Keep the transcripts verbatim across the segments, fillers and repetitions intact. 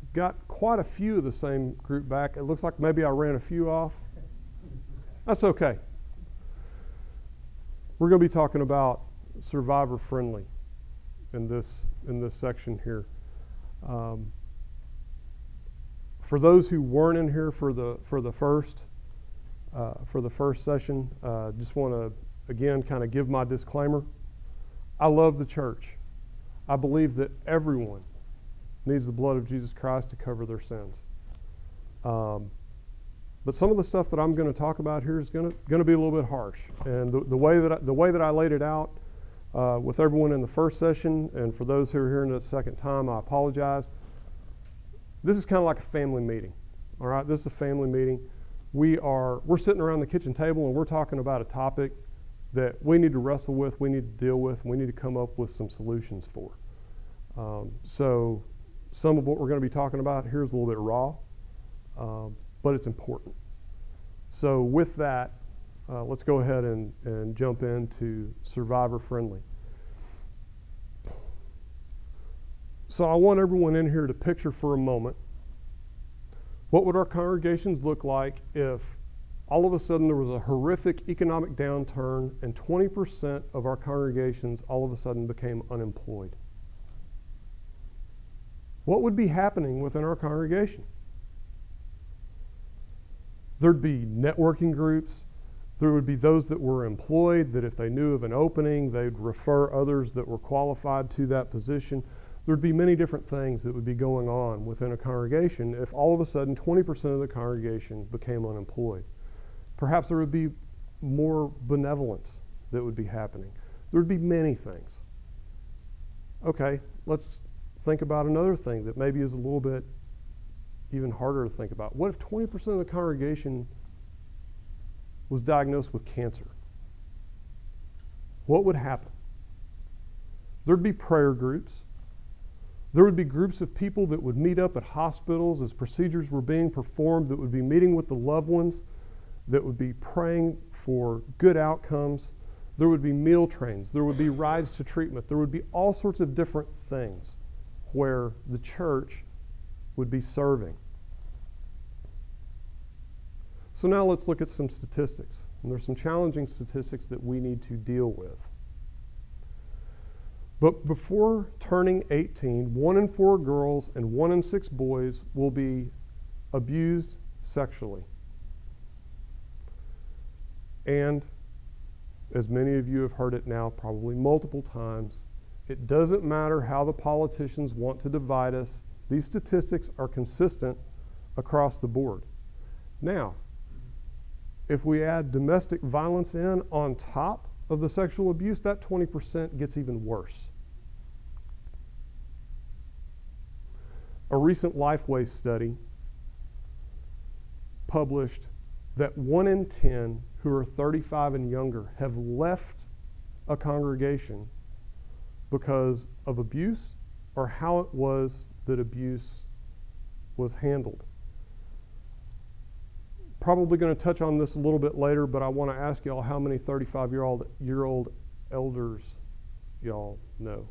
got quite a few of the same group back. It looks like maybe I ran a few off. That's okay. We're going to be talking about survivor friendly in this in this section here. Um, for those who weren't in here for the for the first uh, for the first session, uh, just want to again kind of give my disclaimer. I love the church. I believe that everyone needs the blood of Jesus Christ to cover their sins. Um, but some of the stuff that I'm going to talk about here is going to going to be a little bit harsh. And the, the way that I, the way that I laid it out uh, with everyone in the first session, and for those who are hearing it a second time, I apologize. This is kind of like a family meeting. All right, this is a family meeting. We are we're sitting around the kitchen table and we're talking about a topic that we need to wrestle with, we need to deal with, and we need to come up with some solutions for. Um, so some of what we're going to be talking about here is a little bit raw, um, but it's important. So with that, uh, let's go ahead and, and jump into survivor friendly. So I want everyone in here to picture for a moment, what would our congregations look like if all of a sudden there was a horrific economic downturn and twenty percent of our congregations all of a sudden became unemployed? What would be happening within our congregation? There'd be networking groups. There would be those that were employed, that if they knew of an opening, they'd refer others that were qualified to that position. There'd be many different things that would be going on within a congregation if all of a sudden twenty percent of the congregation became unemployed. Perhaps there would be more benevolence that would be happening. There would be many things. Okay, let's think about another thing that maybe is a little bit even harder to think about. What if twenty percent of the congregation was diagnosed with cancer? What would happen? There'd be prayer groups. There would be groups of people that would meet up at hospitals as procedures were being performed, that would be meeting with the loved ones, that would be praying for good outcomes. There would be meal trains. There would be rides to treatment. There would be all sorts of different things where the church would be serving. So now let's look at some statistics. And there's some challenging statistics that we need to deal with. But before turning eighteen, one in four girls and one in six boys will be abused sexually. And as many of you have heard it now probably multiple times, it doesn't matter how the politicians want to divide us. These statistics are consistent across the board. Now, if we add domestic violence in on top of the sexual abuse, that twenty percent gets even worse. A recent Lifeway study published that one in ten who are thirty-five and younger have left a congregation because of abuse or how it was that abuse was handled. Probably going to touch on this a little bit later, but I want to ask y'all how many thirty-five-year-old year old elders y'all know.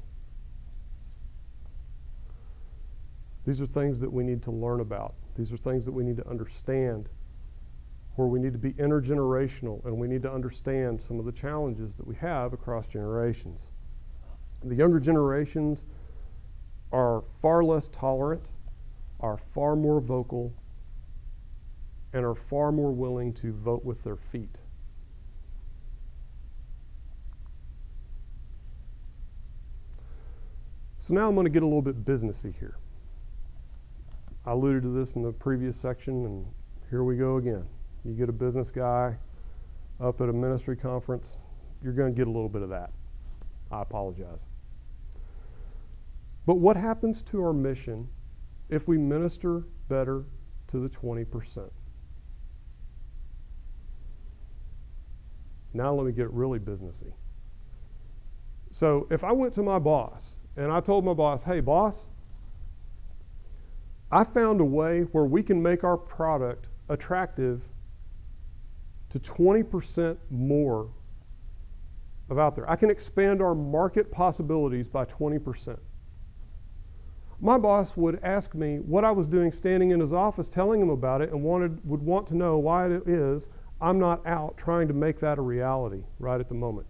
These are things that we need to learn about. These are things that we need to understand, where we need to be intergenerational, and we need to understand some of the challenges that we have across generations. The younger generations are far less tolerant, are far more vocal, and are far more willing to vote with their feet. So now I'm going to get a little bit businessy here. I alluded to this in the previous section, and here we go again. You get a business guy up at a ministry conference, you're going to get a little bit of that. I apologize. But what happens to our mission if we minister better to the twenty percent? Now let me get really businessy. So if I went to my boss and I told my boss, hey boss, I found a way where we can make our product attractive to twenty percent more of out there. I can expand our market possibilities by twenty percent. My boss would ask me what I was doing standing in his office telling him about it and wanted, would want to know why it is I'm not out trying to make that a reality right at the moment.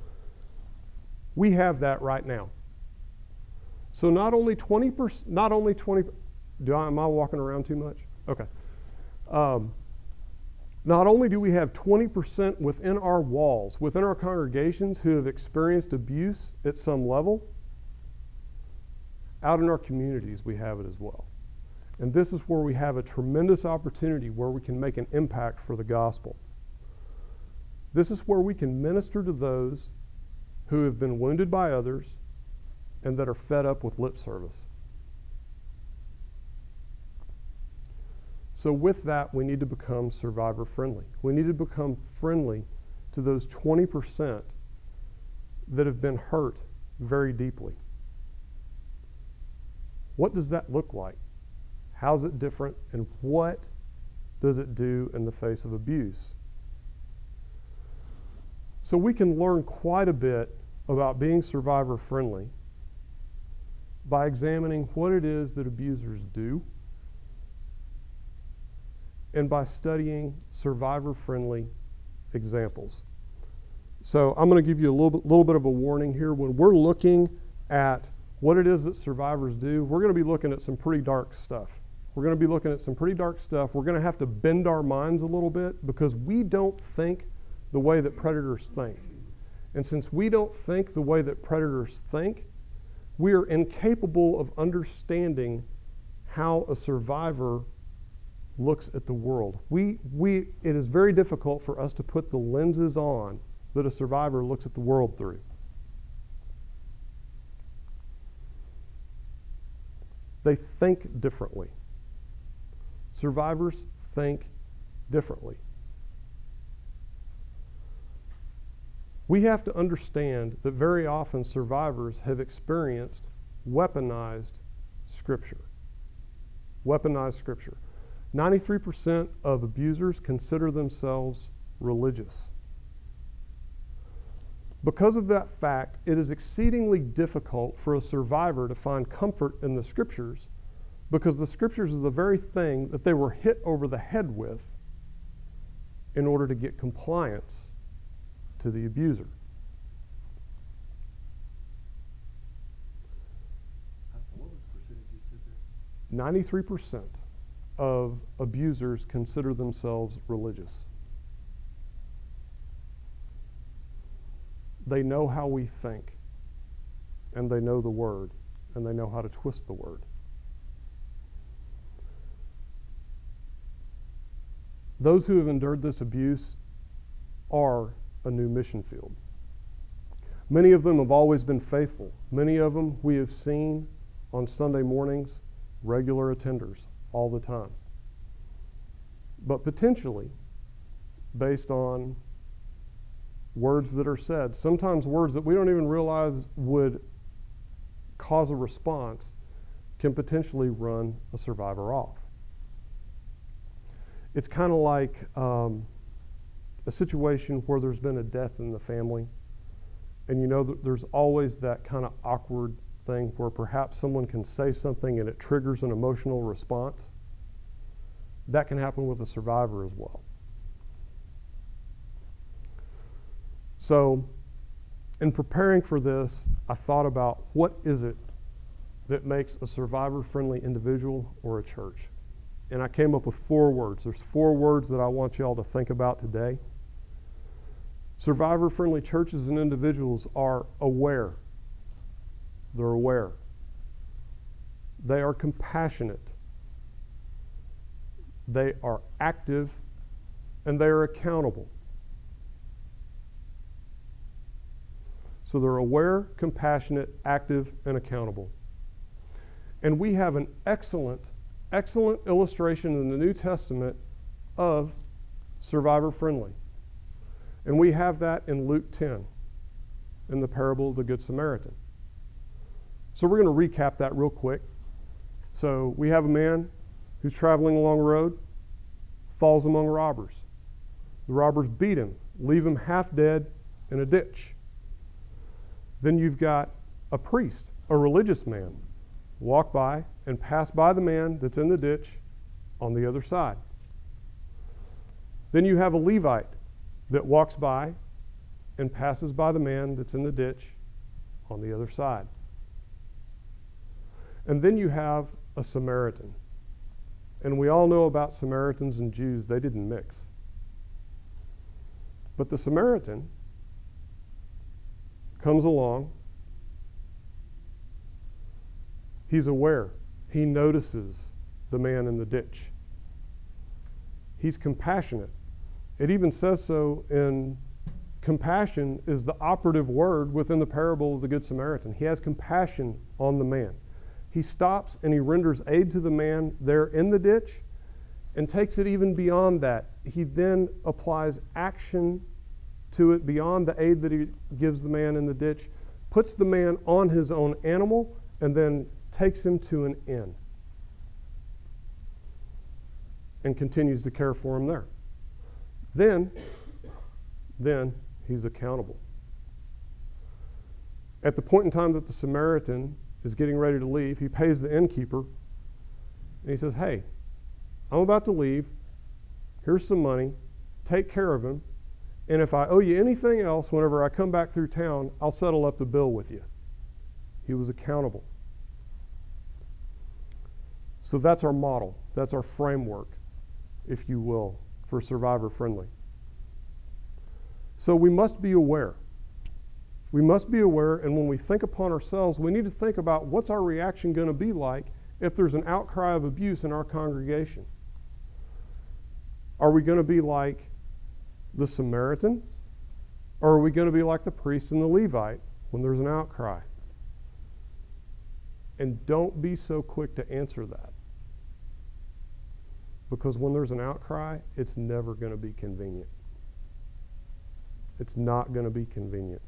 We have that right now. So not only twenty percent, not only twenty, do I, am I walking around too much? Okay. Um, not only do we have twenty percent within our walls, within our congregations who have experienced abuse at some level, out in our communities we have it as well. And this is where we have a tremendous opportunity where we can make an impact for the gospel. This is where we can minister to those who have been wounded by others and that are fed up with lip service. So with that, we need to become survivor friendly. We need to become friendly to those twenty percent that have been hurt very deeply. What does that look like? How's it different? And what does it do in the face of abuse? So we can learn quite a bit about being survivor friendly by examining what it is that abusers do and by studying survivor-friendly examples. So I'm going to give you a little bit, little bit of a warning here. When we're looking at what it is that survivors do, we're going to be looking at some pretty dark stuff. We're going to be looking at some pretty dark stuff. We're going to have to bend our minds a little bit because we don't think the way that predators think. And since we don't think the way that predators think, we are incapable of understanding how a survivor looks at the world. We, we, it is very difficult for us to put the lenses on that a survivor looks at the world through. They think differently. Survivors think differently. We have to understand that very often survivors have experienced weaponized scripture. Weaponized scripture. ninety-three percent of abusers consider themselves religious. Because of that fact, it is exceedingly difficult for a survivor to find comfort in the scriptures because the scriptures is the very thing that they were hit over the head with in order to get compliance to the abuser. What was the percentage you said there? ninety-three percent of abusers consider themselves religious. They know how we think, and they know the word, and they know how to twist the word. Those who have endured this abuse are a new mission field. Many of them have always been faithful. Many of them we have seen on Sunday mornings, regular attenders all the time. But potentially, based on words that are said, sometimes words that we don't even realize would cause a response, can potentially run a survivor off. It's kind of like um, a situation where there's been a death in the family, and you know that there's always that kind of awkward thing where perhaps someone can say something and it triggers an emotional response. That can happen with a survivor as well. So, in preparing for this, I thought about what is it that makes a survivor-friendly individual or a church? And I came up with four words. There's four words that I want you all to think about today. Survivor-friendly churches and individuals are aware. They're aware. They are compassionate. They are active, and they are accountable. So they're aware, compassionate, active, and accountable. And we have an excellent, excellent illustration in the New Testament of survivor-friendly. And we have that in Luke ten, in the parable of the Good Samaritan. So we're going to recap that real quick. So we have a man who's traveling along the road, falls among robbers. The robbers beat him, leave him half dead in a ditch. Then you've got a priest, a religious man, walk by and pass by the man that's in the ditch on the other side. Then you have a Levite that walks by and passes by the man that's in the ditch on the other side. And then you have a Samaritan. And we all know about Samaritans and Jews, they didn't mix. But the Samaritan comes along. He's aware. He notices the man in the ditch. He's compassionate. It even says so in compassion is the operative word within the parable of the Good Samaritan. He has compassion on the man. He stops and he renders aid to the man there in the ditch and takes it even beyond that. He then applies action to it beyond the aid that he gives the man in the ditch, puts the man on his own animal, and then takes him to an inn and continues to care for him there. Then, then he's accountable. At the point in time that the Samaritan is getting ready to leave, he pays the innkeeper, and he says, hey, I'm about to leave. Here's some money. Take care of him. And if I owe you anything else, whenever I come back through town, I'll settle up the bill with you. He was accountable. So that's our model. That's our framework, if you will, for survivor friendly. So we must be aware. We must be aware, and when we think upon ourselves, we need to think about what's our reaction going to be like if there's an outcry of abuse in our congregation. Are we going to be like the Samaritan, or are we going to be like the priest and the Levite when there's an outcry? And don't be so quick to answer that, because when there's an outcry, it's never going to be convenient. It's not going to be convenient.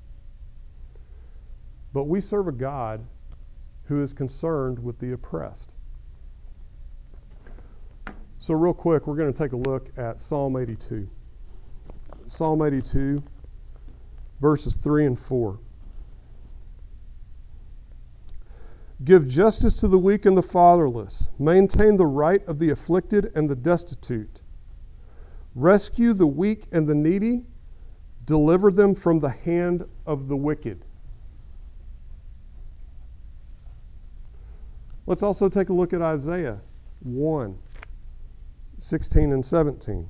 But we serve a God who is concerned with the oppressed. So real quick, we're going to take a look at Psalm eighty-two. Psalm eighty-two, verses three and four. Give justice to the weak and the fatherless. Maintain the right of the afflicted and the destitute. Rescue the weak and the needy. Deliver them from the hand of the wicked. Let's also take a look at Isaiah one, sixteen and seventeen.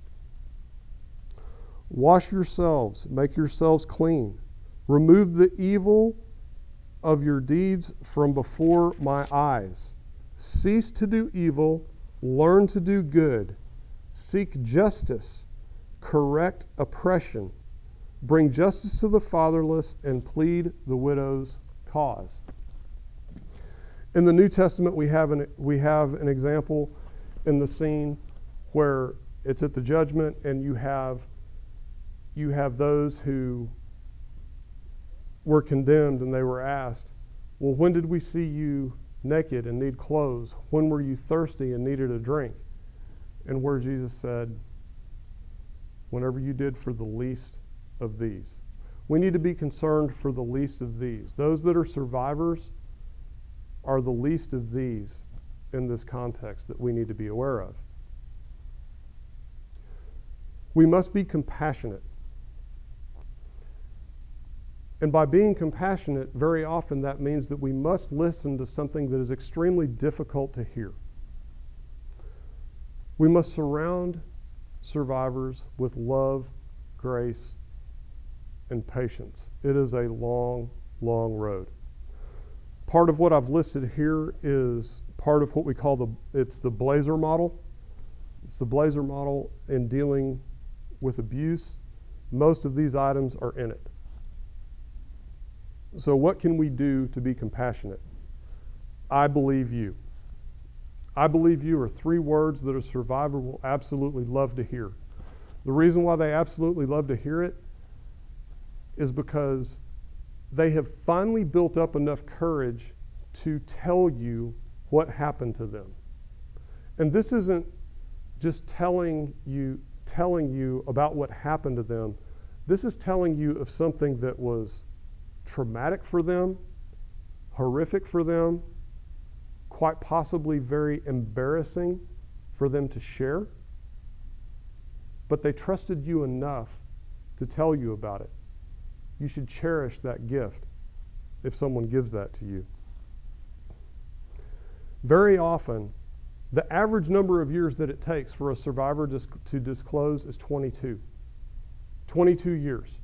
Wash yourselves, make yourselves clean. Remove the evil of your deeds from before my eyes. Cease to do evil, learn to do good. Seek justice, correct oppression. Bring justice to the fatherless and plead the widow's cause. In the New Testament, we have an, we have an example in the scene where it's at the judgment, and you have you have those who were condemned, and they were asked, well, when did we see you naked and need clothes? When were you thirsty and needed a drink? And where Jesus said, whenever you did for the least of these. We need to be concerned for the least of these. Those that are survivors are the least of these in this context that we need to be aware of. We must be compassionate. And by being compassionate, very often that means that we must listen to something that is extremely difficult to hear. We must surround survivors with love, grace, and patience. It is a long, long road. Part of what I've listed here is part of what we call the, it's the Blazer model. It's the Blazer model in dealing with abuse. Most of these items are in it. So what can we do to be compassionate? I believe you. I believe you are three words that a survivor will absolutely love to hear. The reason why they absolutely love to hear it is because they have finally built up enough courage to tell you what happened to them. And this isn't just telling you, telling you about what happened to them. This is telling you of something that was traumatic for them, horrific for them, quite possibly very embarrassing for them to share, but they trusted you enough to tell you about it. You should cherish that gift if someone gives that to you. Very often, the average number of years that it takes for a survivor to disclose is twenty-two. twenty-two years.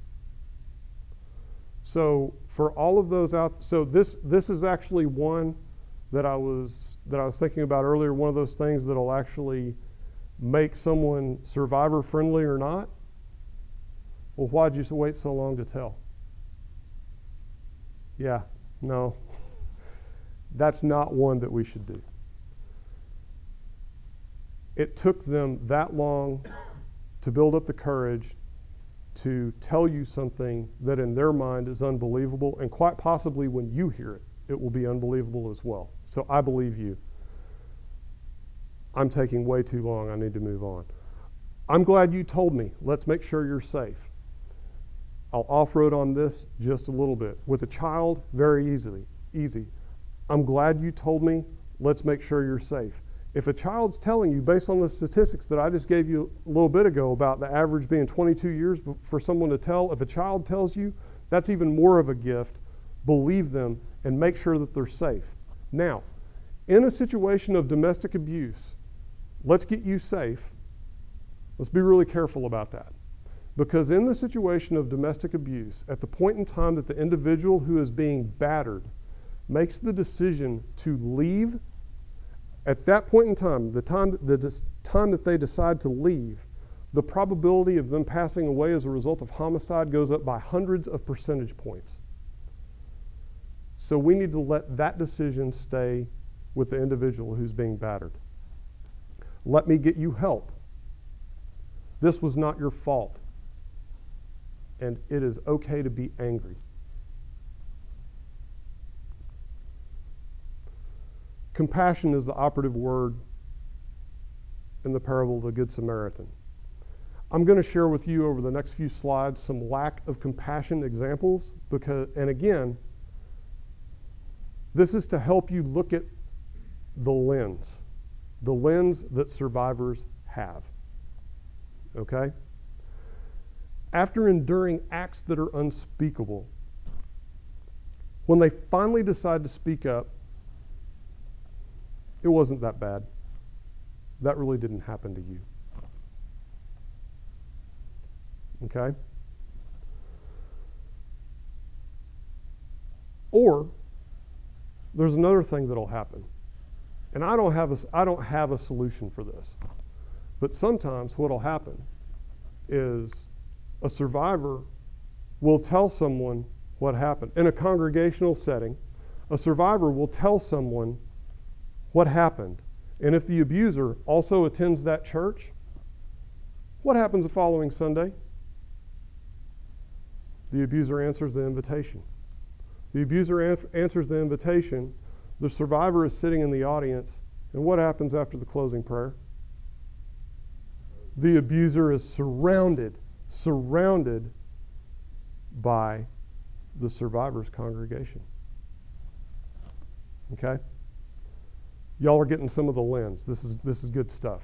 So for all of those out, so this this is actually one that I was that I was thinking about earlier. One of those things that'll actually make someone survivor friendly or not. Well, why'd you wait so long to tell? Yeah, no, that's not one that we should do. It took them that long to build up the courage to tell you something that in their mind is unbelievable, and quite possibly when you hear it, it will be unbelievable as well. So I believe you. I'm taking way too long. I need to move on. I'm glad you told me. Let's make sure you're safe. I'll off-road on this just a little bit. With a child, very easily, easy. I'm glad you told me. Let's make sure you're safe. If a child's telling you, based on the statistics that I just gave you a little bit ago about the average being twenty-two years for someone to tell, if a child tells you, that's even more of a gift. Believe them and make sure that they're safe. Now, in a situation of domestic abuse, let's get you safe. Let's be really careful about that. Because in the situation of domestic abuse, at the point in time that the individual who is being battered makes the decision to leave, at that point in time, the time, the time that they decide to leave, the probability of them passing away as a result of homicide goes up by hundreds of percentage points. So we need to let that decision stay with the individual who's being battered. Let me get you help. This was not your fault. And it is okay to be angry. Compassion is the operative word in the parable of the Good Samaritan. I'm going to share with you over the next few slides some lack of compassion examples, because, and again, this is to help you look at the lens, the lens that survivors have. Okay? After enduring acts that are unspeakable, when they finally decide to speak up, it wasn't that bad. That really didn't happen to you. Okay? Or there's another thing that'll happen. And I don't have a, I don't have a solution for this. But sometimes what'll happen is a survivor will tell someone what happened. In a congregational setting, a survivor will tell someone what happened. And if the abuser also attends that church, what happens the following Sunday? The abuser answers the invitation. The abuser an- answers the invitation. The survivor is sitting in the audience. And what happens after the closing prayer? The abuser is surrounded, surrounded by the survivor's congregation. Okay? Y'all are getting some of the lens. This is, this is good stuff.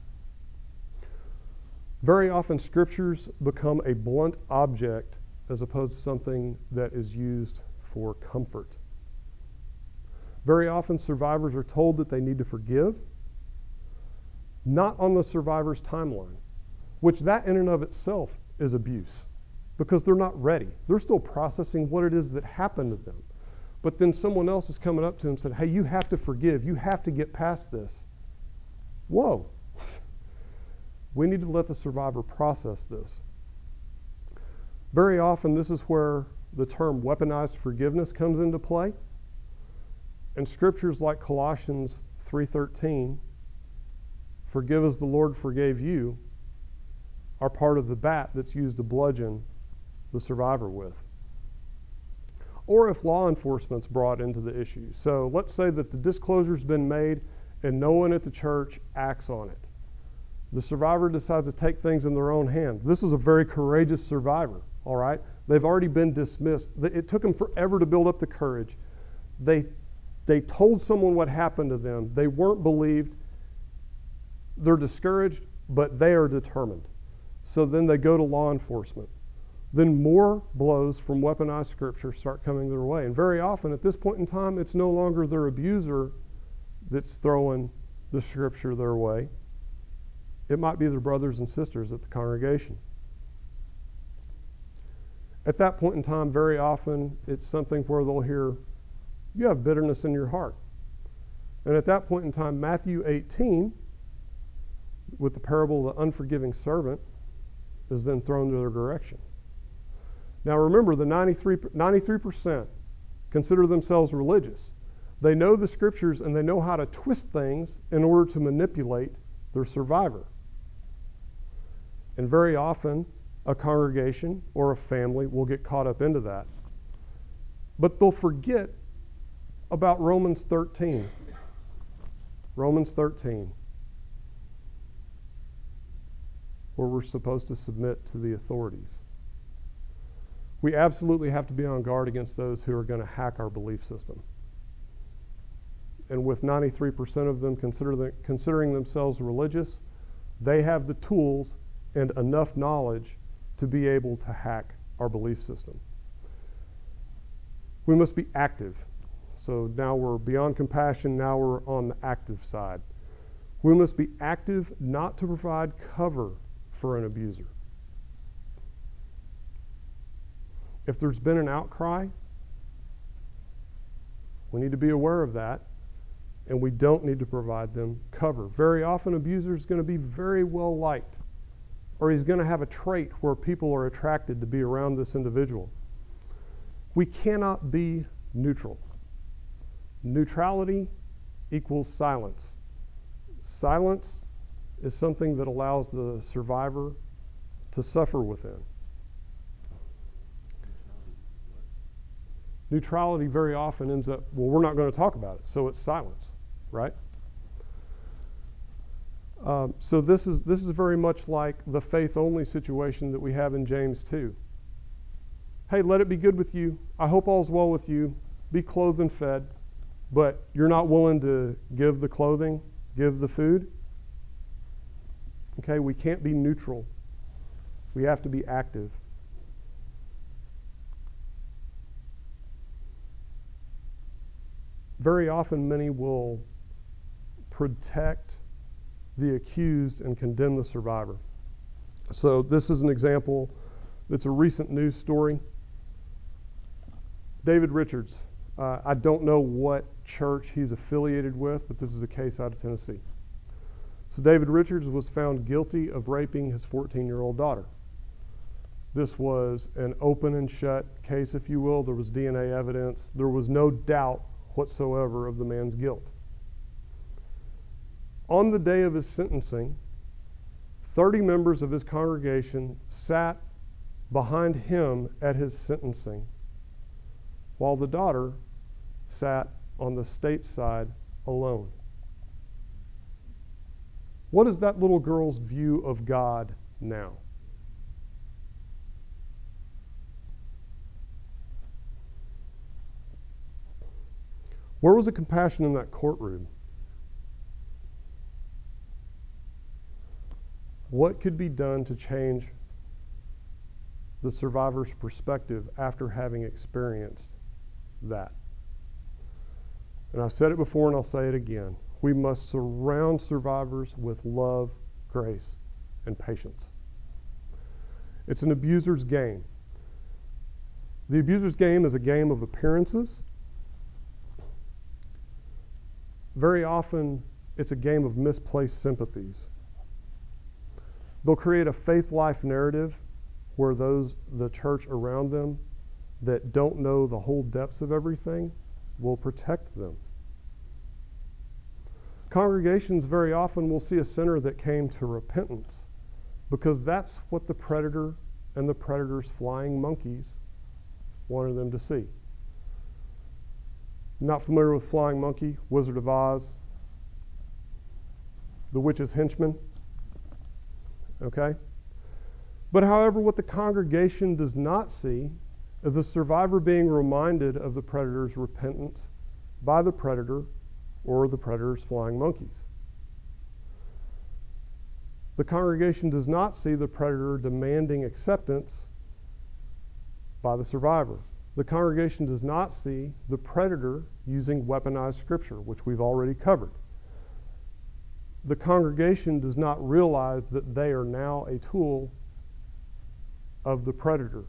Very often scriptures become a blunt object as opposed to something that is used for comfort. Very often survivors are told that they need to forgive, not on the survivor's timeline, which that in and of itself is abuse because they're not ready. They're still processing what it is that happened to them. But then someone else is coming up to them and said, hey, you have to forgive. You have to get past this. Whoa. We need to let the survivor process this. Very often, this is where the term weaponized forgiveness comes into play. And scriptures like Colossians three thirteen, forgive as the Lord forgave you, are part of the bat that's used to bludgeon the survivor with. Or if law enforcement's brought into the issue. So let's say that the disclosure's been made and no one at the church acts on it. The survivor decides to take things in their own hands. This is a very courageous survivor, all right? They've already been dismissed. It took them forever to build up the courage. They They told someone what happened to them. They weren't believed. They're discouraged, but they are determined. So then they go to law enforcement. Then more blows from weaponized scripture start coming their way. And very often at this point in time, it's no longer their abuser that's throwing the scripture their way. It might be their brothers and sisters at the congregation. At that point in time, very often it's something where they'll hear, you have bitterness in your heart. And at that point in time, Matthew eighteen, with the parable of the unforgiving servant, is then thrown to their direction. Now remember, the ninety-three, ninety-three percent consider themselves religious. They know the scriptures and they know how to twist things in order to manipulate their survivor. And very often, a congregation or a family will get caught up into that. But they'll forget about Romans thirteen. Romans thirteen, where we're supposed to submit to the authorities. We absolutely have to be on guard against those who are going to hack our belief system. And with ninety-three percent of them consider the, considering themselves religious, they have the tools and enough knowledge to be able to hack our belief system. We must be active. So now we're beyond compassion, now we're on the active side. We must be active not to provide cover for an abuser. If there's been an outcry, we need to be aware of that, and we don't need to provide them cover. Very often, abuser is going to be very well liked, or he's going to have a trait where people are attracted to be around this individual. We cannot be neutral. Neutrality equals silence. Silence is something that allows the survivor to suffer within. Neutrality very often ends up, well, we're not going to talk about it, so it's silence, right? Um, so this is this is very much like the faith-only situation that we have in James two. Hey, let it be good with you. I hope all's well with you. Be clothed and fed, but you're not willing to give the clothing, give the food. Okay, we can't be neutral. We have to be active. Very often, many will protect the accused and condemn the survivor. So this is an example that's a recent news story. David Richards. Uh, I don't know what church he's affiliated with, but this is a case out of Tennessee. So David Richards was found guilty of raping his fourteen-year-old daughter. This was an open and shut case, if you will. There was D N A evidence. There was no doubt whatsoever of the man's guilt. On the day of his sentencing, thirty members of his congregation sat behind him at his sentencing, while the daughter sat on the state side alone. What is that little girl's view of God now? Where was the compassion in that courtroom? What could be done to change the survivor's perspective after having experienced that? And I've said it before and I'll say it again. We must surround survivors with love, grace, and patience. It's an abuser's game. The abuser's game is a game of appearances. Very often, it's a game of misplaced sympathies. They'll create a faith life narrative where those, the church around them that don't know the whole depths of everything will protect them. Congregations very often will see a sinner that came to repentance because that's what the predator and the predator's flying monkeys wanted them to see. Not familiar with Flying Monkey, Wizard of Oz, The Witch's Henchman? Okay? But however, what the congregation does not see is the survivor being reminded of the predator's repentance, by the predator or the predator's flying monkeys. The congregation does not see the predator demanding acceptance by the survivor. The congregation does not see the predator using weaponized scripture, which we've already covered. The congregation does not realize that they are now a tool of the predator.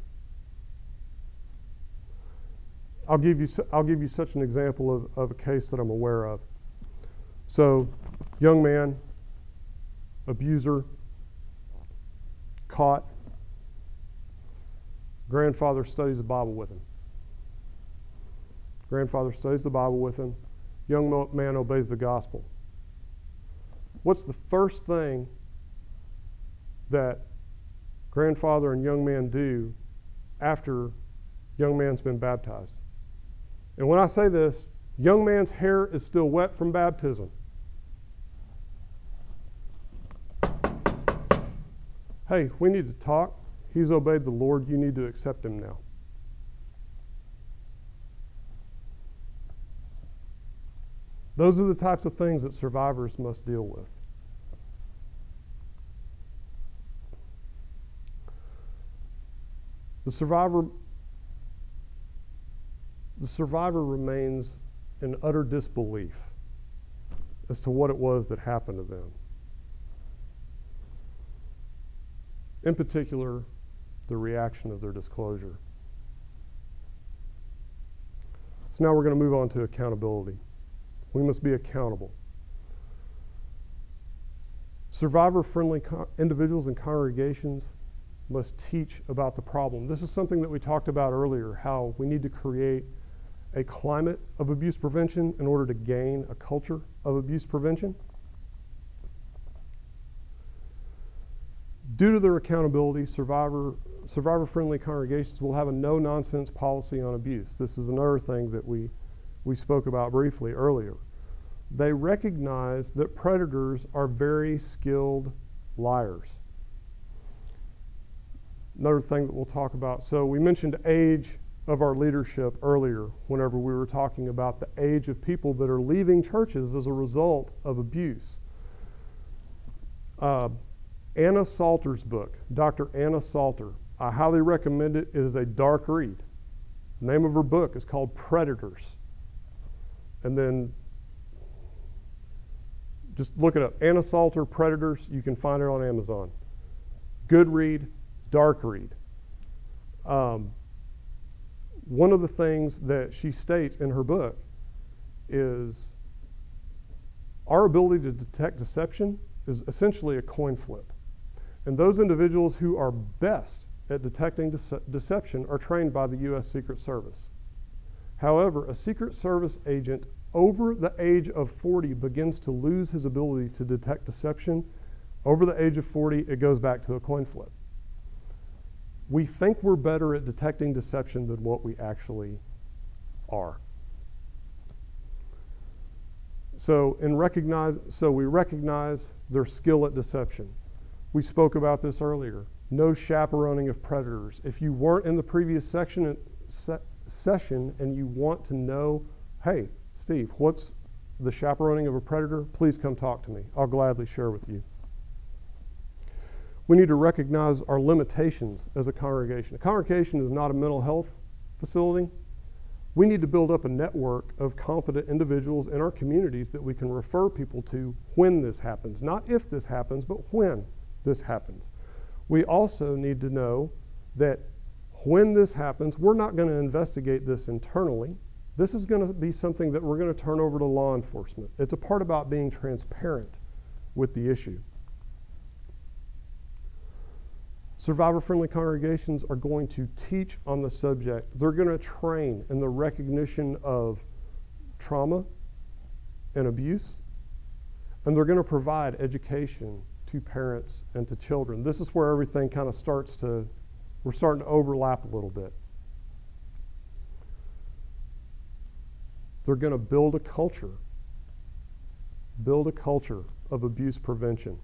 I'll give you, I'll give you such an example of, of a case that I'm aware of. So, young man, abuser, caught, grandfather studies the Bible with him. Grandfather studies the Bible with him. Young man obeys the gospel. What's the first thing that grandfather and young man do after young man's been baptized? And when I say this, young man's hair is still wet from baptism. Hey, we need to talk. He's obeyed the Lord. You need to accept him now. Those are the types of things that survivors must deal with. The survivor, the survivor remains in utter disbelief as to what it was that happened to them. In particular, the reaction of their disclosure. So now we're going to move on to accountability. We must be accountable. Survivor-friendly co- individuals and congregations must teach about the problem. This is something that we talked about earlier, how we need to create a climate of abuse prevention in order to gain a culture of abuse prevention. Due to their accountability, survivor, survivor-friendly congregations will have a no-nonsense policy on abuse. This is another thing that we, we spoke about briefly earlier. They recognize that predators are very skilled liars. Another thing that we'll talk about. So we mentioned age of our leadership earlier whenever we were talking about the age of people that are leaving churches as a result of abuse. Uh, Anna Salter's book, Doctor Anna Salter, I highly recommend it. It is a dark read. The name of her book is called Predators. And then just look it up. Anna Salter, Predators. You can find it on Amazon. Good read, dark read. Um, one of the things that she states in her book is our ability to detect deception is essentially a coin flip. And those individuals who are best at detecting dece- deception are trained by the U S Secret Service. However, a Secret Service agent over the age of forty begins to lose his ability to detect deception. Over the age of forty, it goes back to a coin flip. We think we're better at detecting deception than what we actually are. So, in recognize, so we recognize their skill at deception. We spoke about this earlier. No chaperoning of predators. If you weren't in the previous section, se- session and you want to know, hey, Steve, what's the chaperoning of a predator? Please come talk to me. I'll gladly share with you. We need to recognize our limitations as a congregation. A congregation is not a mental health facility. We need to build up a network of competent individuals in our communities that we can refer people to when this happens. Not if this happens, but when this happens. We also need to know that when this happens, we're not going to investigate this internally. This is going to be something that we're going to turn over to law enforcement. It's a part about being transparent with the issue. Survivor-friendly congregations are going to teach on the subject. They're going to train in the recognition of trauma and abuse, and they're going to provide education to parents and to children. This is where everything kind of starts to, we're starting to overlap a little bit. They're going to build a culture, build a culture of abuse prevention.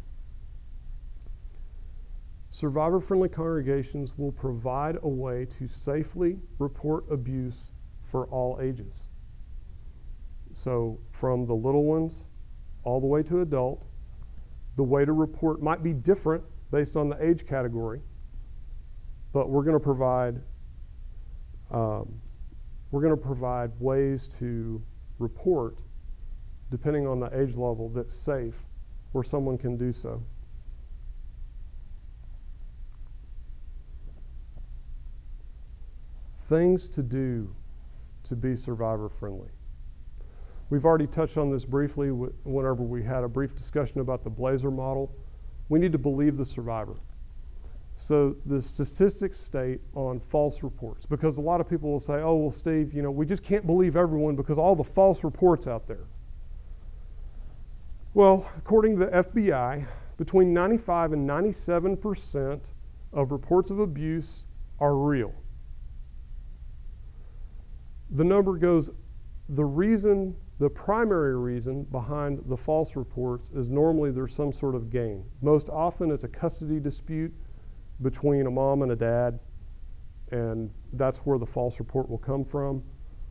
Survivor-friendly congregations will provide a way to safely report abuse for all ages. So from the little ones all the way to adult, the way to report might be different based on the age category, but we're going to provide um, we're going to provide ways to report depending on the age level that's safe, where someone can do so. Things to do to be survivor friendly. We've already touched on this briefly whenever we had a brief discussion about the Blazer model. We need to believe the survivor. So the statistics state on false reports, because a lot of people will say, oh, well, Steve, you know, we just can't believe everyone because all the false reports out there. Well, according to the F B I, between ninety-five and ninety-seven percent of reports of abuse are real. The number goes, the reason, the primary reason behind the false reports is normally there's some sort of gain. Most often it's a custody dispute between a mom and a dad, and that's where the false report will come from.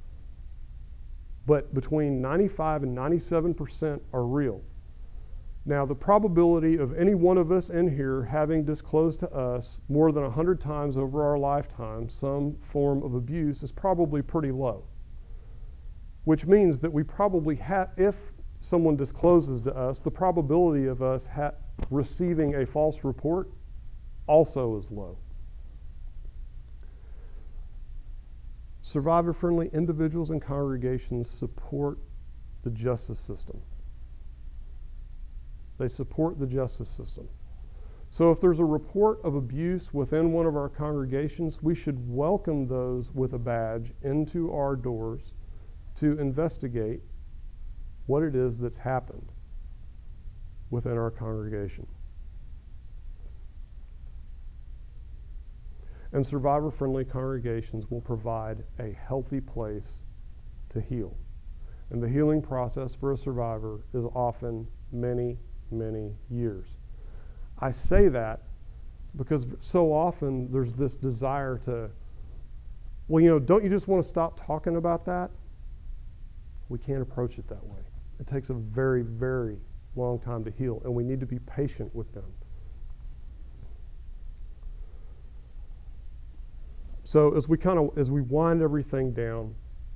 But between ninety-five and ninety-seven percent are real. Now, the probability of any one of us in here having disclosed to us more than one hundred times over our lifetime some form of abuse is probably pretty low, which means that we probably have, if someone discloses to us, the probability of us ha- receiving a false report also is low. Survivor-friendly individuals and congregations support the justice system. They support the justice system. So if there's a report of abuse within one of our congregations, we should welcome those with a badge into our doors to investigate what it is that's happened within our congregation. And survivor-friendly congregations will provide a healthy place to heal. And the healing process for a survivor is often many, many years. I say that because so often there's this desire to, well, you know, don't you just want to stop talking about that? We can't approach it that way. It takes a very, very long time to heal, and we need to be patient with them. So as we kind of, as we wind everything down,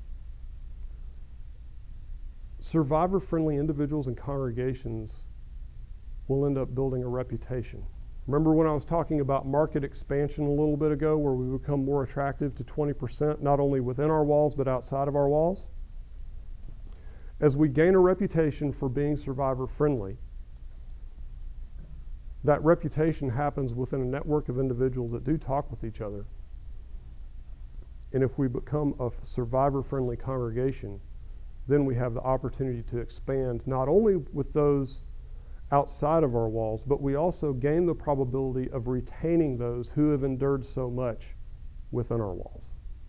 survivor-friendly individuals and congregations will end up building a reputation. Remember when I was talking about market expansion a little bit ago, where we become more attractive to twenty percent, not only within our walls, but outside of our walls? As we gain a reputation for being survivor-friendly, that reputation happens within a network of individuals that do talk with each other. And if we become a survivor-friendly congregation, then we have the opportunity to expand not only with those outside of our walls, but we also gain the probability of retaining those who have endured so much within our walls.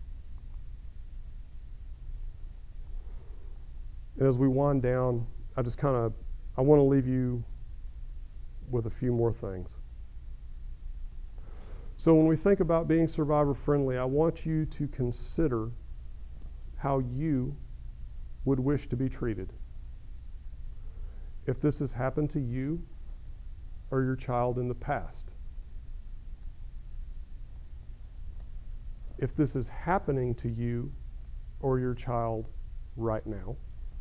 And as we wind down, I just kind of, I want to leave you with a few more things. So when we think about being survivor friendly, I want you to consider how you would wish to be treated. If this has happened to you or your child in the past. If this is happening to you or your child right now.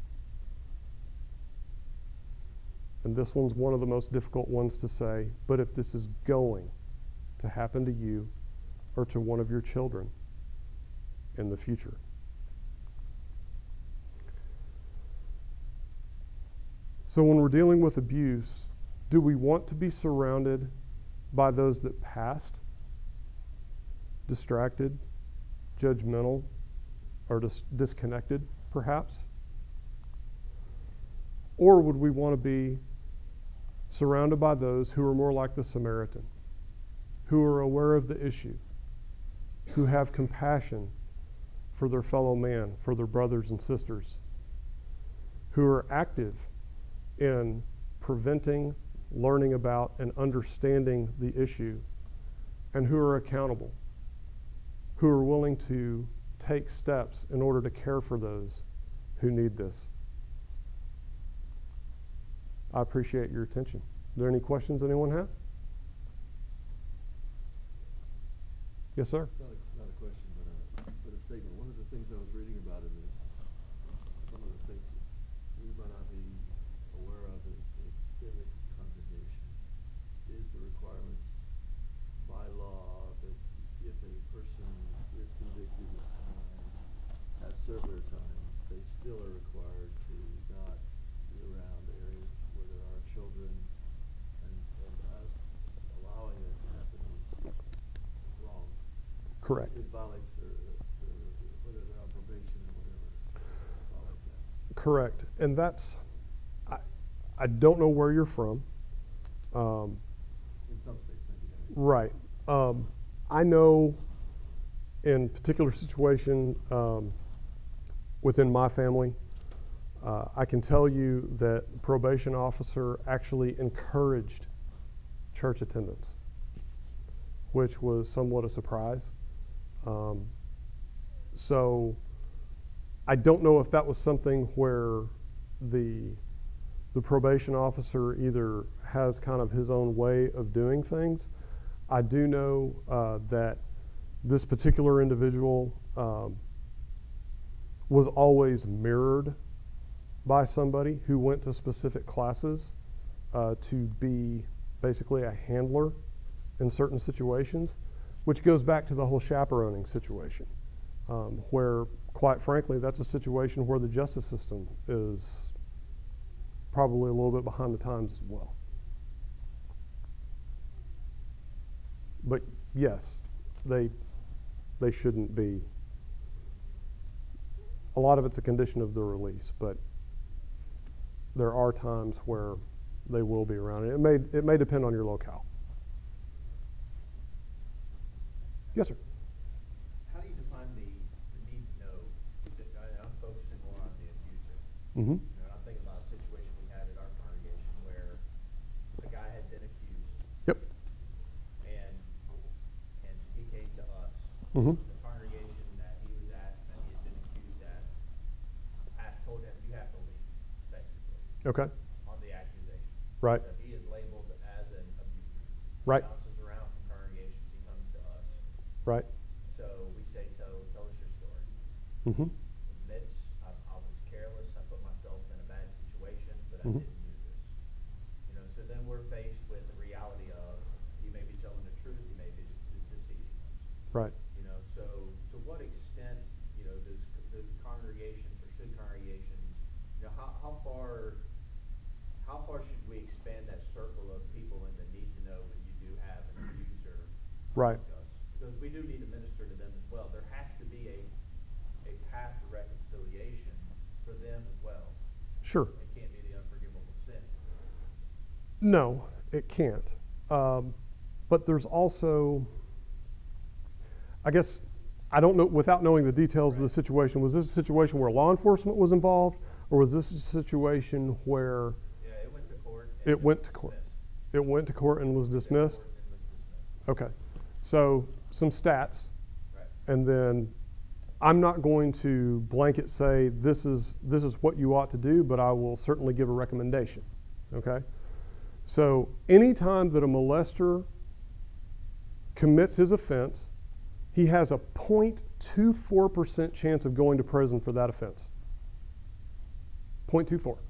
And this one's one of the most difficult ones to say, but if this is going to happen to you or to one of your children in the future. So when we're dealing with abuse, do we want to be surrounded by those that passed, distracted, judgmental, or dis- disconnected, perhaps? Or would we want to be surrounded by those who are more like the Samaritan, who are aware of the issue, who have compassion for their fellow man, for their brothers and sisters, who are active in preventing, learning about, and understanding the issue, and who are accountable, who are willing to take steps in order to care for those who need this? I appreciate your attention. Are there any questions anyone has? Yes, sir. It's not a, not a question, but a, but a statement. One of the things I was reading about in this is, is some of the things that we might not be aware of in, in the congregation is the requirements by law that if a person is convicted and has served their time, they still are required to not be around areas where there are children, and, and us allowing that to happen is wrong. Correct. It violates their, their, whether they're on probation or whatever, it violates that. Correct. And that's, I, I don't know where you're from. Um, In some states, maybe not. right. Um, I know in particular situation um, within my family, uh, I can tell you that the probation officer actually encouraged church attendance, which was somewhat a surprise. Um, so I don't know if that was something where the the probation officer either has kind of his own way of doing things. I do know uh, that this particular individual um, was always mirrored by somebody who went to specific classes uh, to be basically a handler in certain situations, which goes back to the whole chaperoning situation, um, where, quite frankly, that's a situation where the justice system is probably a little bit behind the times as well. But yes, they they shouldn't be. A lot of it's a condition of the release, but there are times where they will be around. It may it may depend on your locale. Yes, sir. How do you define the, the need to know? I, I'm focusing more on the abuser. Mm-hmm. You know, and I'm thinking about a situation we had at our congregation where a guy had been accused. Yep. And and he came to us. Mm-hmm. The congregation that he was at, that he had been accused at, asked, told him, you have to leave, basically. Okay. On the accusation. Right. So he is labeled as an abuser. Right. He bounces around from congregations. He comes to us. Right. So we say, tell, tell us your story. Mm-hmm. Admits, I, I was careless, I put myself in a bad situation, but I Mm-hmm. didn't do this. You know, so then we're faced with the reality of, you may be telling the truth, you may be de- deceiving us. Right. You know, so to what extent, you know, does the congregations or should congregations, you know, how, how far, how far should we expand that circle of people in the need to know when you do have an abuser Right. among us? Because we do need to minister to them as well. There has to be a a path to reconciliation for them as well. Sure. It can't be the unforgivable sin. No, it can't. Um, but there's also, I guess, I don't know, without knowing the details Right. of the situation, was this a situation where law enforcement was involved, or was this a situation where Yeah, it went to court. And it it went was to court? dismissed. It went to court and was It went to dismissed? court and was dismissed. Okay. So some stats, Right. and then I'm not going to blanket say this is this is what you ought to do, but I will certainly give a recommendation. Okay? So anytime that a molester commits his offense, he has a zero point two four percent chance of going to prison for that offense. zero point two four.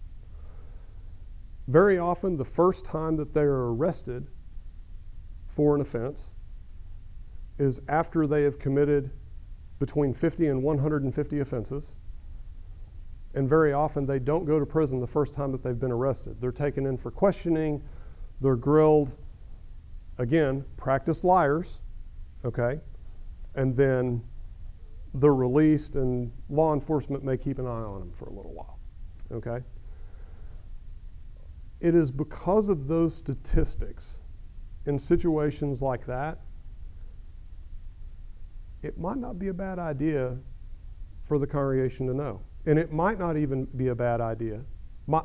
Very often, the first time that they are arrested for an offense is after they have committed between fifty and one hundred fifty offenses. And very often they don't go to prison the first time that they've been arrested. They're taken in for questioning, they're grilled, again, practiced liars, okay? And then they're released and law enforcement may keep an eye on them for a little while, okay? It is because of those statistics in situations like that, it might not be a bad idea for the congregation to know. And it might not even be a bad idea. My,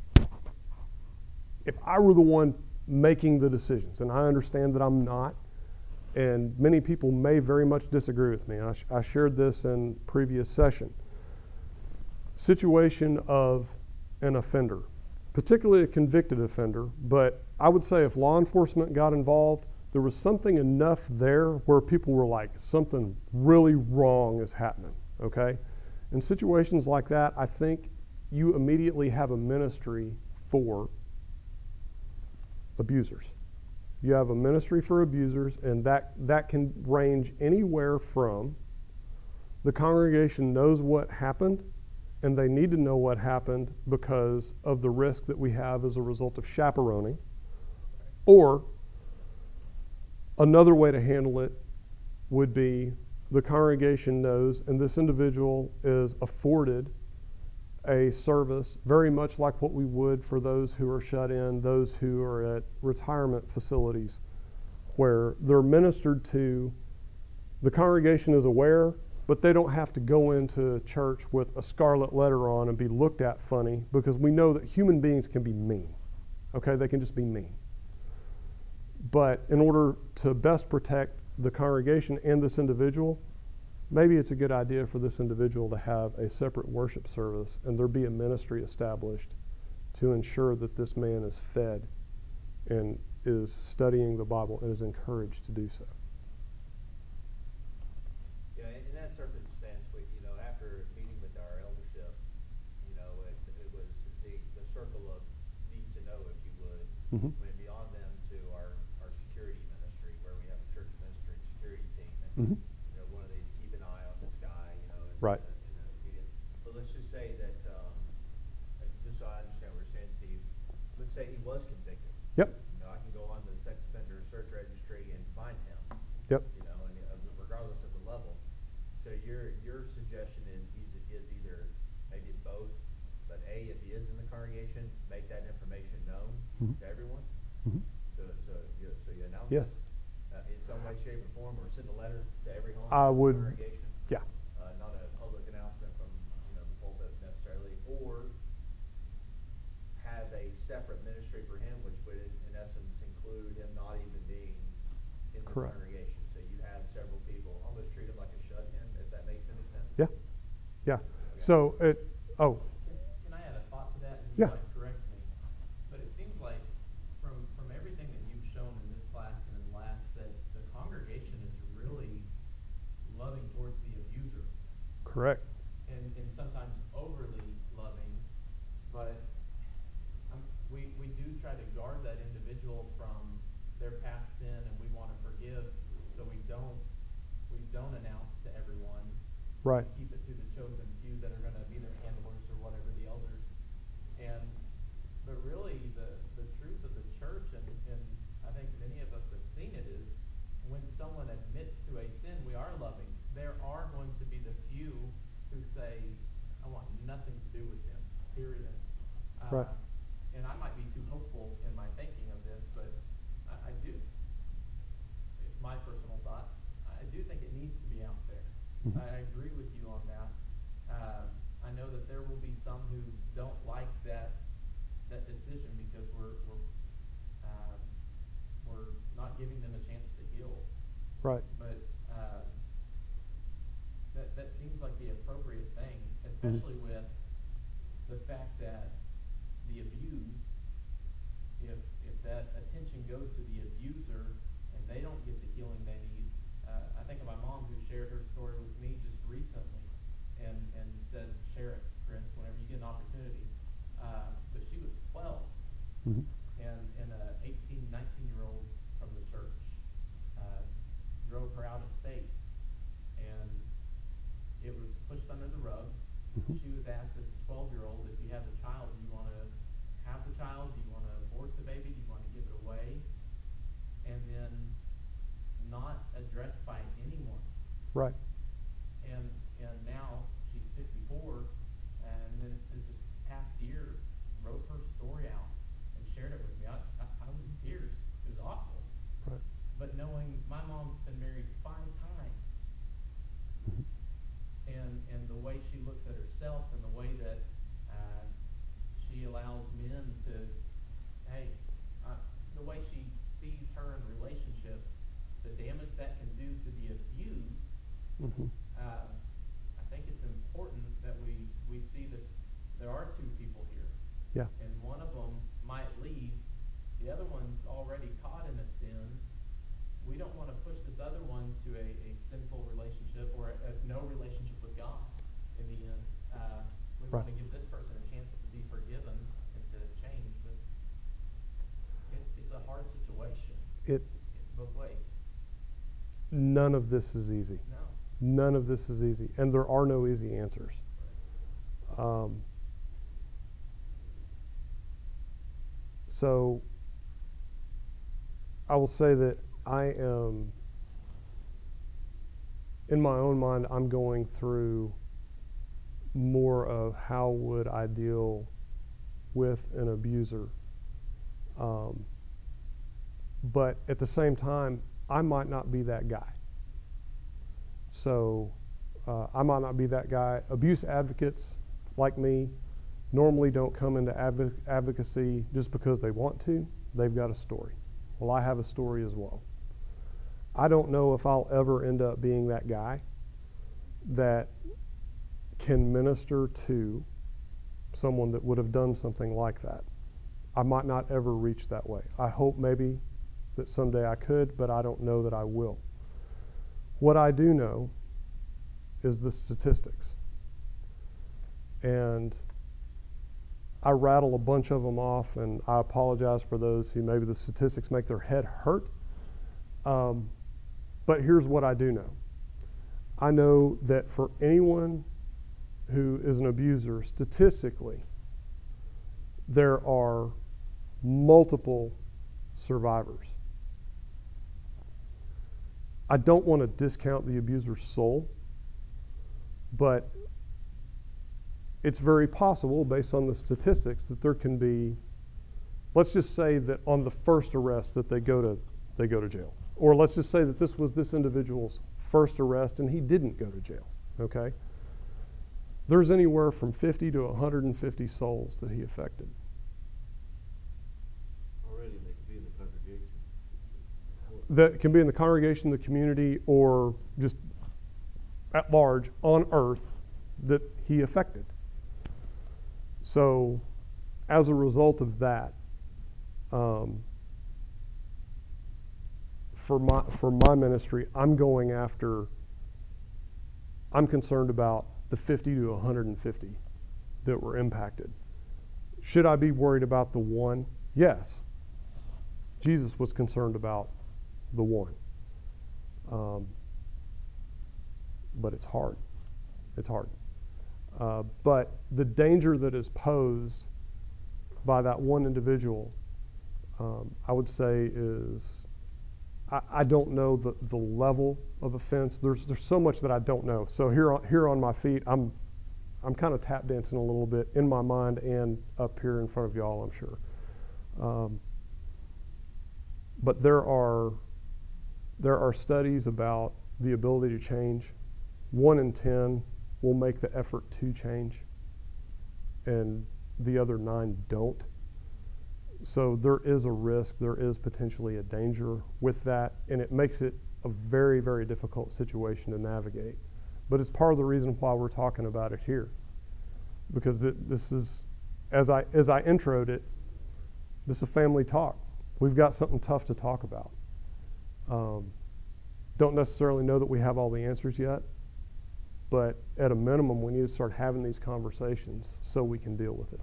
if I were the one making the decisions, and I understand that I'm not, and many people may very much disagree with me. I, sh- I shared this in previous session. Situation of an offender, particularly a convicted offender, but I would say if law enforcement got involved, there was something enough there where people were like, something really wrong is happening, okay? In situations like that, I think you immediately have a ministry for abusers. You have a ministry for abusers, and that, that can range anywhere from the congregation knows what happened, and they need to know what happened because of the risk that we have as a result of chaperoning, or another way to handle it would be the congregation knows, and this individual is afforded a service very much like what we would for those who are shut in, those who are at retirement facilities, where they're ministered to. The congregation is aware, but they don't have to go into church with a scarlet letter on and be looked at funny, because we know that human beings can be mean. Okay, they can just be mean. But in order to best protect the congregation and this individual, maybe it's a good idea for this individual to have a separate worship service and there be a ministry established to ensure that this man is fed and is studying the Bible and is encouraged to do so. Yeah, in in that circumstance, we, you know, after meeting with our eldership, you know, it, it was the, the circle of need to know, if you would, Mm-hmm. went beyond them to our, our security ministry, where we have a church ministry and security team, and, Mm-hmm. you know, one of these, keep an eye on this guy, you know, in, Right. in, the, in the immediate, but let's just say that, um, uh, just so I understand what you're saying, Steve, let's say he was convicted. Yep. You know, I can go on the sex offender search registry and find him. Yep. You know, and uh, regardless of the level. So your your suggestion is is either maybe it's both, but A, if he is in the congregation, make that information known Mm-hmm. to everyone. Mm-hmm. So so you so you announce Yes. it uh, in some way, shape, or form, or send a letter to every home I in the would- congregation. Yeah. Uh, not a public announcement from you know the pulpit necessarily, or have a separate ministry for him, which would in, in essence include him not even being in the Correct. congregation. So you have several people, almost treat him like a shut-in, if that makes any sense. Yeah. Yeah. Okay. So it, oh, Can, can I add a thought to that, and you Yeah. might correct me? But it seems like from, from everything that you've shown in this class and in last, that the congregation is really loving towards the abuser, correct. and, and sometimes overly loving, but um, we, we do try to guard that individual from their past sin, and we want to forgive, so we don't, we don't announce to everyone. Right. We keep it to the chosen few that are gonna be their handlers or whatever, the elders. And, but really, the, the truth of the church, and, and I think many of us have seen it, is when someone admits to a sin, we are loving. There are going to be the few who say, I want nothing to do with him, period. Uh, Right. And I might be too hopeful in my thinking of this, but I, I do, it's my personal thought, I do think it needs to be out there. Mhm. I agree with you on that. Uh, I know that there will be some who don't like that, that decision, because we're, we're, um, we're not giving them a chance to heal. Right. But, uh, that, that seems like the appropriate thing, especially with the fact that the abused, if, if that attention goes to the abuser and they don't get the healing they need, uh, I think of my mom who shared her story with me just recently, and, and said, share it, Chris, whenever you get an opportunity. Uh, but she was twelve, Mm-hmm. and, and a eighteen, nineteen year old from the church, uh, drove her out of state, and it was pushed under the rug. Mm-hmm. She was asked as a twelve year old, if you have a child, do you want to have the child? Do you want to abort the baby? Do you want to give it away? And then not addressed by anyone. Right. And, and now she's fifty-four, and then this this past year wrote her story out and shared it with me. I, I, I was in tears. It was awful. Right. But knowing my mom's been married five times, Mm-hmm. and, and the way she looks at herself, and the way that uh, she allows men to, hey, uh, the way she sees her in relationships, the damage that can do to the abused, it, both ways. none of this is easy. No. None of this is easy, and there are no easy answers. Um, so I will say that I am, in my own mind, I'm going through more of how would I deal with an abuser. Um, but at the same time, I might not be that guy. So uh, I might not be that guy. Abuse advocates like me normally don't come into adv- advocacy just because they want to. They've got a story. Well, I have a story as well. I don't know if I'll ever end up being that guy that can minister to someone that would have done something like that. I might not ever reach that way. I hope maybe that someday I could, but I don't know that I will. What I do know is the statistics. And I rattle a bunch of them off, and I apologize for those who maybe the statistics make their head hurt. Um, but here's what I do know. I know that for anyone who is an abuser, statistically, there are multiple survivors. I don't want to discount the abuser's soul, but it's very possible, based on the statistics, that there can be, let's just say that on the first arrest that they go to they go to jail. Or let's just say that this was this individual's first arrest and he didn't go to jail, okay? There's anywhere from fifty to one hundred fifty souls that he affected. Already, they could be in the congregation. That can be in the congregation, the community, or just at large on earth that he affected. So as a result of that, um, for my for my ministry, I'm going after, I'm concerned about the fifty to one hundred fifty that were impacted. Should I be worried about the one? Yes. Jesus was concerned about the one. Um, but it's hard. It's hard. Uh, but the danger that is posed by that one individual, um, I would say is, I, I don't know the, the level of offense. There's there's so much that I don't know. So here on, here on my feet, I'm I'm kind of tap dancing a little bit in my mind and up here in front of y'all, I'm sure. Um, but there are there are studies about the ability to change. One in ten will make the effort to change, and the other nine don't. So there is a risk, there is potentially a danger with that, and it makes it a very, very difficult situation to navigate. But it's part of the reason why we're talking about it here, because it, this is, as I as I introed it, this is a family talk. We've got something tough to talk about. Um, don't necessarily know that we have all the answers yet, but at a minimum, we need to start having these conversations so we can deal with it.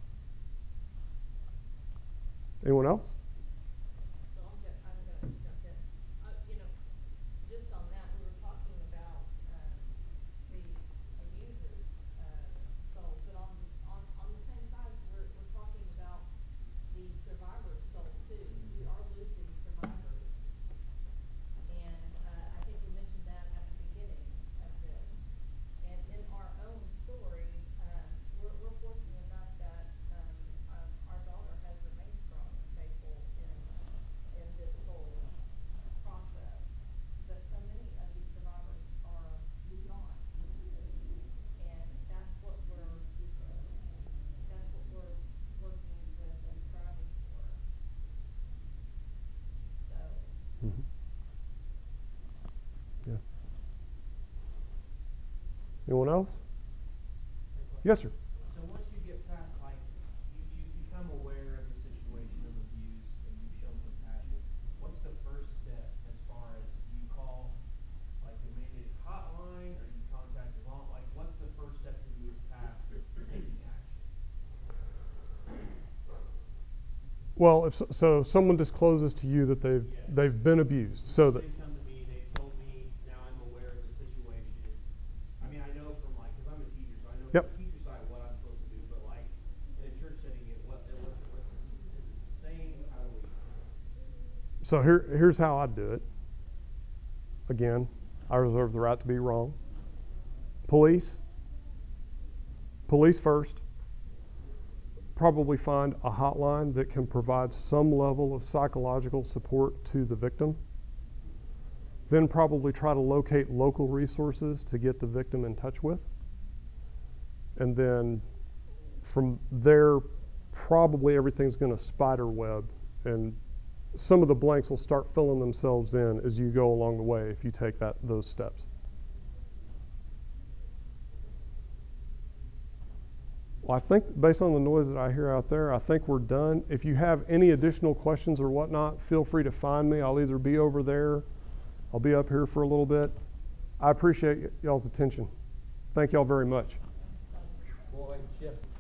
Anyone else? So I'm gonna, I'm gonna jump in. Uh, you know, just on that, we were talking about um, the abuser's uh, soul, but on on on the same side, we're we're talking about the survivor's soul too. We are losing survivors, and uh, I think you mentioned that at the beginning of this. And in our own story, um, we're, we're fortunate enough that um, um, our daughter has remained strong and faithful in in this whole process. But so many of these survivors are moved on, and that's what we're that's what we're working with and striving for. So. Mm-hmm. Yeah. Anyone else? Yes, sir. So once you get past, like, you, you become aware of the situation of abuse and you've shown compassion, what's the first step as far as, do you call, like, the mandated hotline, or do you contact your mom? Like, what's the first step to move past taking action? Well, if so, so someone discloses to you that they've Yes. they've been abused, so that Somebody's come to me, they've told me, now I'm aware of the situation. I mean, I know from like, cause I'm a teacher, so I know from Yep. the teacher side what I'm supposed to do, but like, in a church setting, it, what, it, what, what's this, is it the same, how do we? so here here's how I do it. Again, I reserve the right to be wrong. Police, police first. Probably find a hotline that can provide some level of psychological support to the victim. Then probably try to locate local resources to get the victim in touch with. And then from there, probably everything's going to spider web, and some of the blanks will start filling themselves in as you go along the way if you take that those steps. Well, I think based on the noise that I hear out there, I think we're done. If you have any additional questions or whatnot, feel free to find me. I'll either be over there, I'll be up here for a little bit. I appreciate y'all's attention. Thank y'all very much. Boy, just